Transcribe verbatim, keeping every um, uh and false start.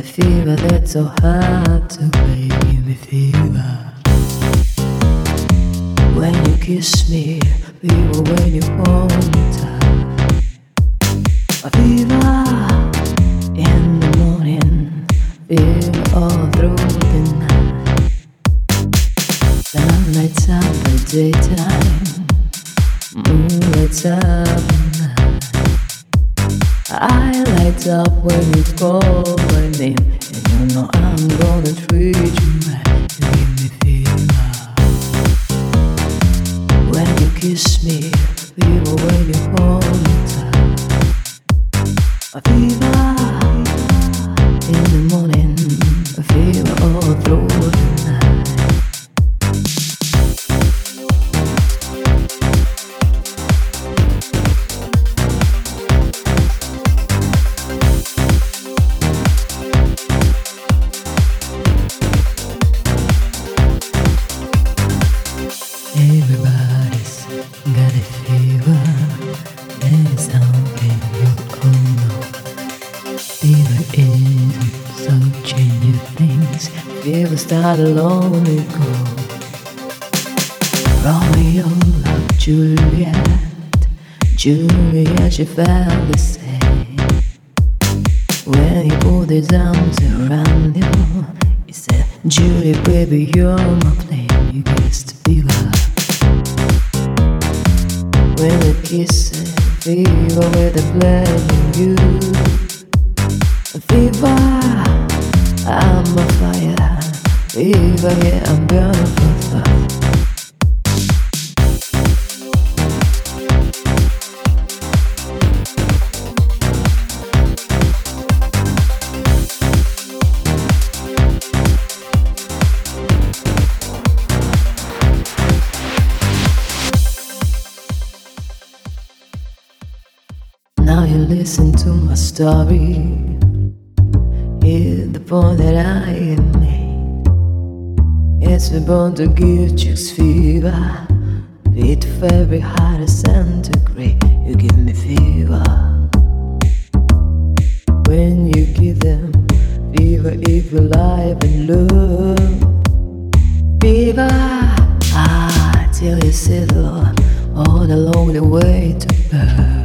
a fever that's so hard to break. Give me fever when you kiss me, fever when you hold me tight. A fever in the morning, fever all through the night. Sun lights up the daytime, moon lights up the night. I light up when you call my name, and you know I'm gonna treat you right. You give me fever when you kiss me, fever when you hold me tight. A fever in the morning, a fever all through the night. Everybody's got a fever, that is how can you all know. Fever isn't so changing things. Fever started long ago. Romeo loved Juliet, Juliet she felt the same. When he put his arms around you, he said, Juliet, baby, you're my flame. You kissed fever when the kissing, fever with the blood in you. Fever, I'm a fire. Fever, yeah, I'm burning for fire. Now you listen to my story. Hear the point that I have made. Yes, we're born to give chicks fever. Beat very high to centigrade. You give me fever when you give them fever. If you live and love fever, ah, till you settle on the lonely way to burn.